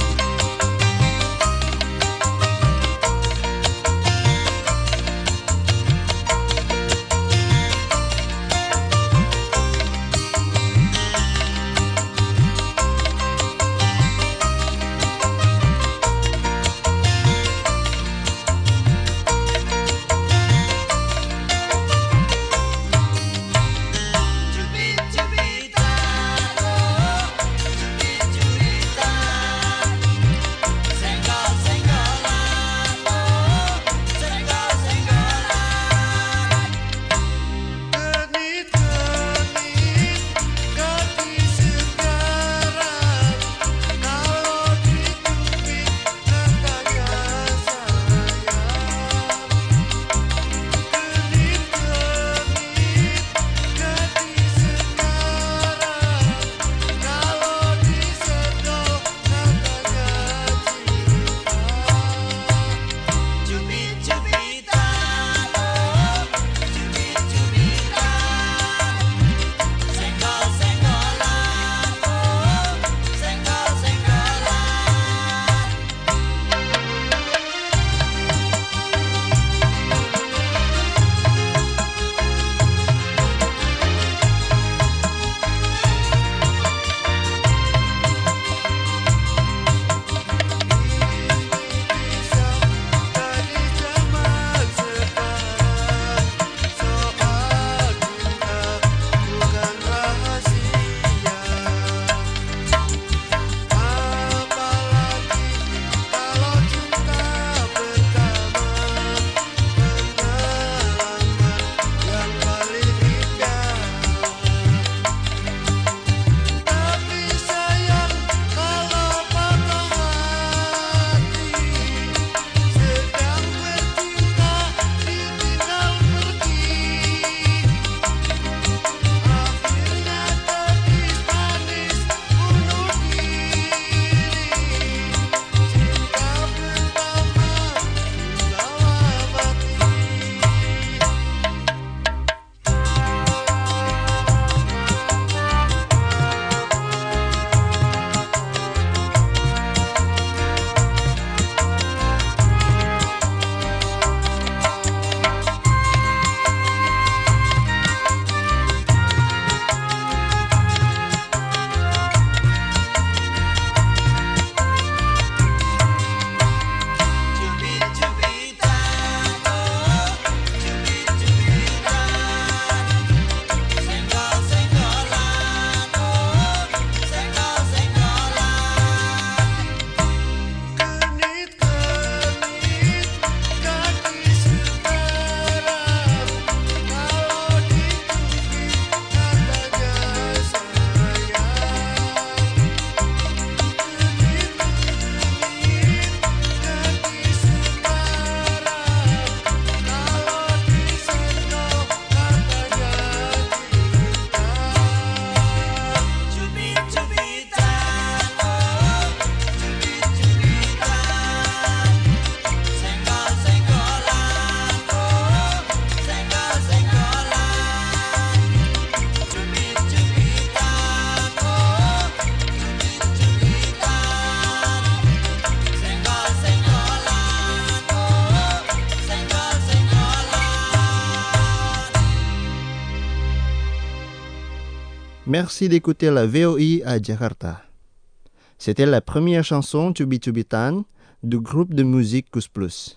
Merci d'écouter la V O I à Jakarta. C'était la première chanson Cubi Cubitan du groupe de musique Cous Plus.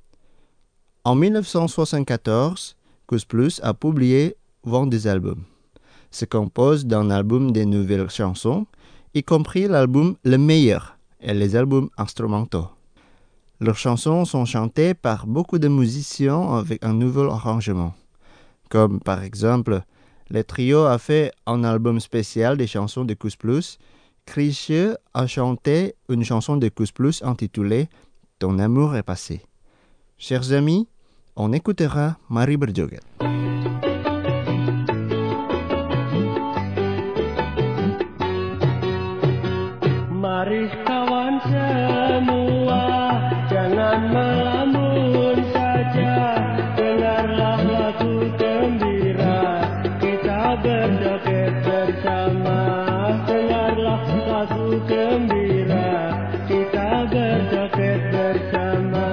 En mille neuf cent soixante-quatorze, Cous Plus a publié vingt des albums. Se compose d'un album des nouvelles chansons, y compris l'album Le Meilleur et les albums instrumentaux. Leurs chansons sont chantées par beaucoup de musiciens avec un nouvel arrangement. Comme par exemple, le trio a fait un album spécial des chansons de Cous Plus. Christian a chanté une chanson de Cous Plus intitulée « Ton amour est passé ». Chers amis, on écoutera Mari Berjoget. Mari kawan semua, jangan melamun saja, dengarlah lagu gembira, kita berjoget bersama. Dengarlah lagu gembira, kita berjoget bersama.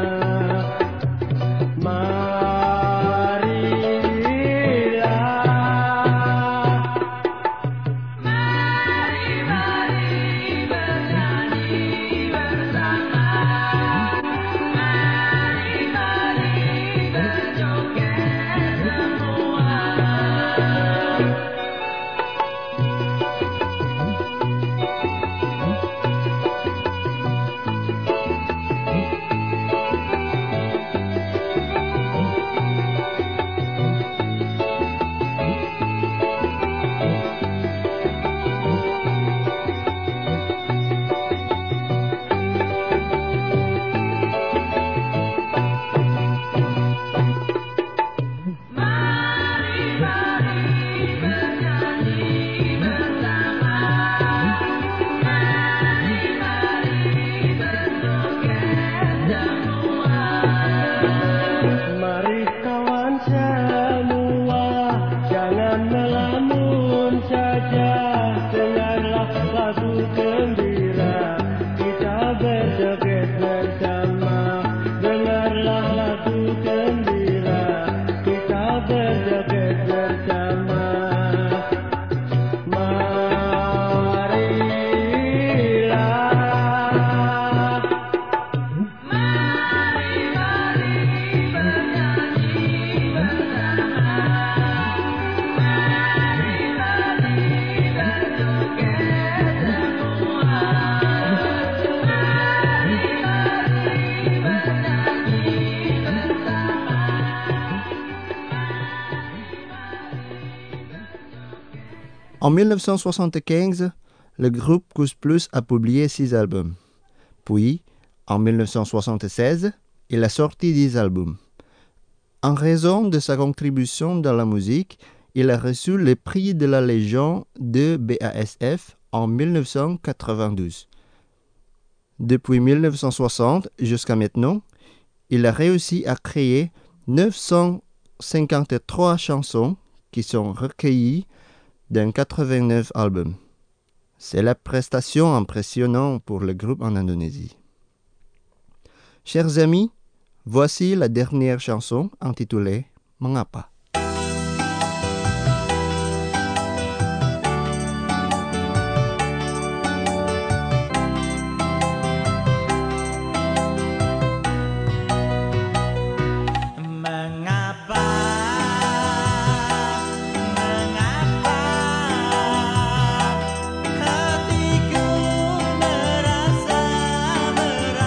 En mille neuf cent soixante-quinze, le groupe Cous Plus a publié six albums. Puis, en mille neuf cent soixante-seize, il a sorti dix albums. En raison de sa contribution dans la musique, il a reçu le prix de la Légion de B A S F en mille neuf cent quatre-vingt-douze. Depuis mille neuf cent soixante jusqu'à maintenant, il a réussi à créer neuf cent cinquante-trois chansons qui sont recueillies dans quatre-vingt-neuf albums. C'est la prestation impressionnante pour le groupe en Indonésie. Chers amis, voici la dernière chanson intitulée Mengapa.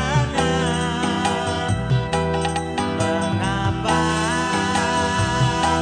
Mengapa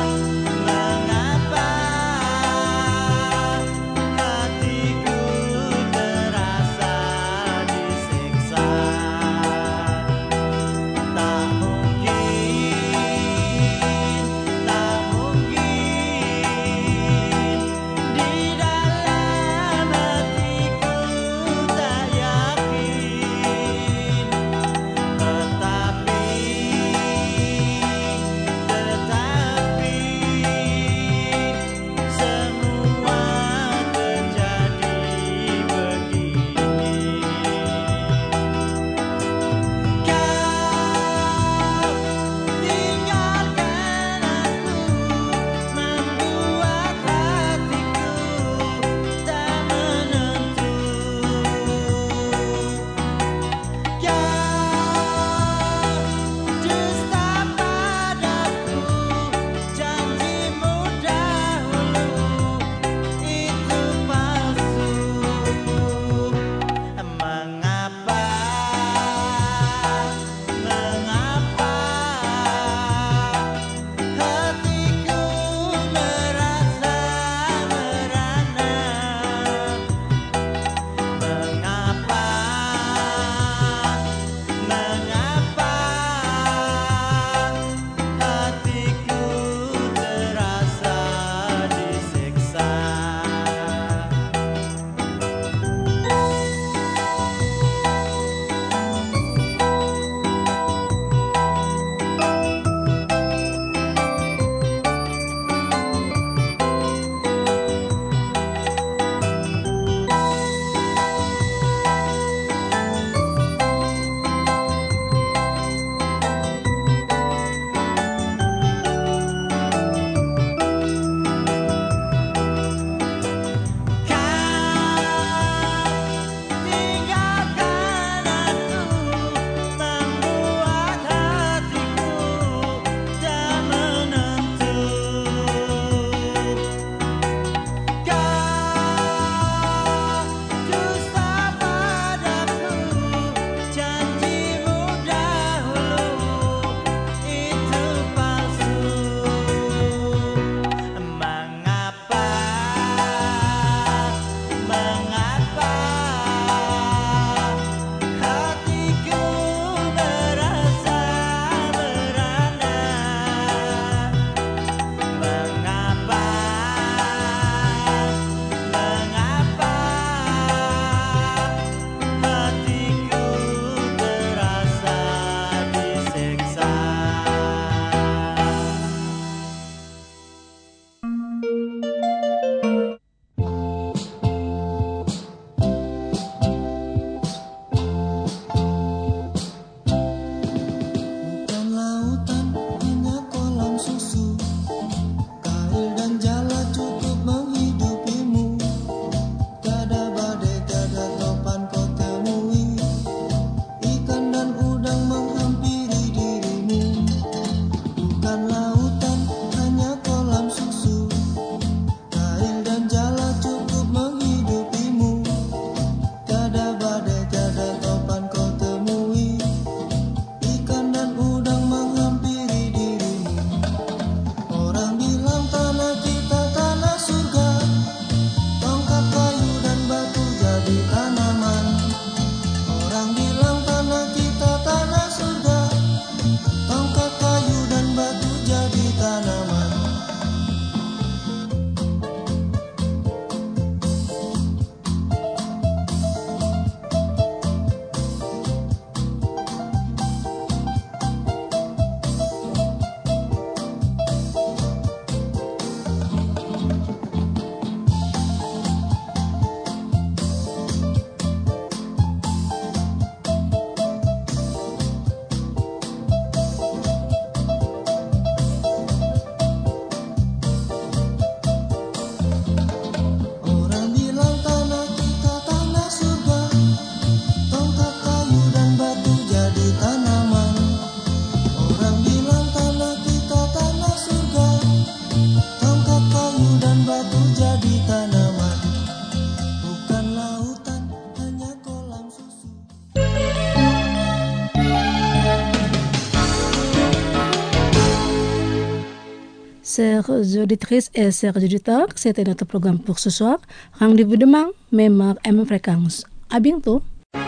Chères auditrices et chers auditeurs, c'était notre programme pour ce soir. Rendez-vous demain, même heure et même fréquence. À bientôt.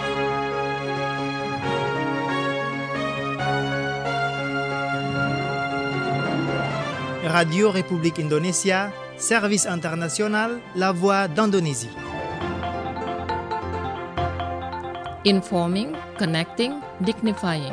Radio République Indonésia, service international, la voix d'Indonésie. Informing, connecting, dignifying.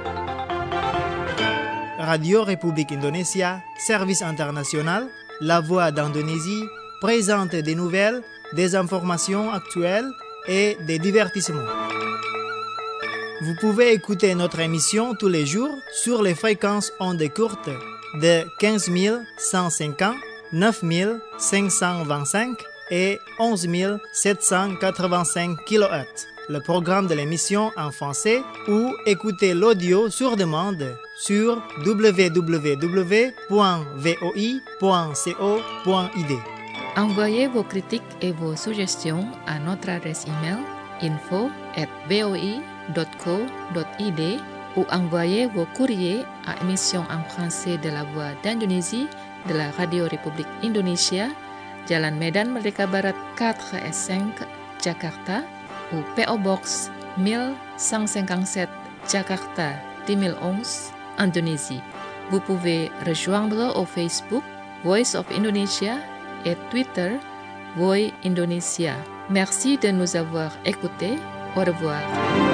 Radio République Indonésia, service international, la voix d'Indonésie, présente des nouvelles, des informations actuelles et des divertissements. Vous pouvez écouter notre émission tous les jours sur les fréquences ondes courtes de quinze mille cent cinquante, neuf mille cinq cent vingt-cinq et onze mille sept cent quatre-vingt-cinq kilohertz. Le programme de l'émission en français ou écoutez l'audio sur demande sur w w w point v o i point co point i d. Envoyez vos critiques et vos suggestions à notre adresse email info at v o i dot co dot i d ou envoyez vos courriers à émission en français de la Voix d'Indonésie de la Radio République Indonésia, Jalan Medan Merdeka Barat quatre et cinq, Jakarta, ou P O Box mille cent cinquante-sept, Jakarta deux mille onze, Indonésie. Vous pouvez rejoindre au Facebook Voice of Indonesia et Twitter Voice Indonesia. Merci de nous avoir écoutés. Au revoir.